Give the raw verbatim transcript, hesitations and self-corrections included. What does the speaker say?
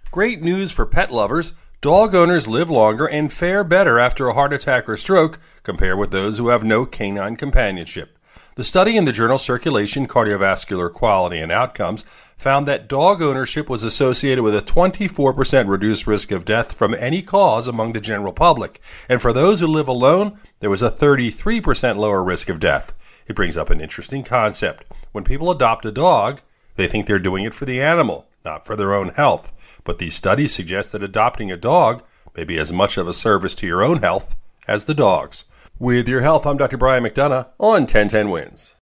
Great news for pet lovers. Dog owners live longer and fare better after a heart attack or stroke compared with those who have no canine companionship. The study in the journal Circulation, Cardiovascular Quality and Outcomes found that dog ownership was associated with a twenty-four percent reduced risk of death from any cause among the general public. And for those who live alone, there was a thirty-three percent lower risk of death. It brings up an interesting concept. When people adopt a dog, they think they're doing it for the animal, not for their own health. But these studies suggest that adopting a dog may be as much of a service to your own health as the dog's. With your health, I'm Doctor Brian McDonough on ten ten Wins.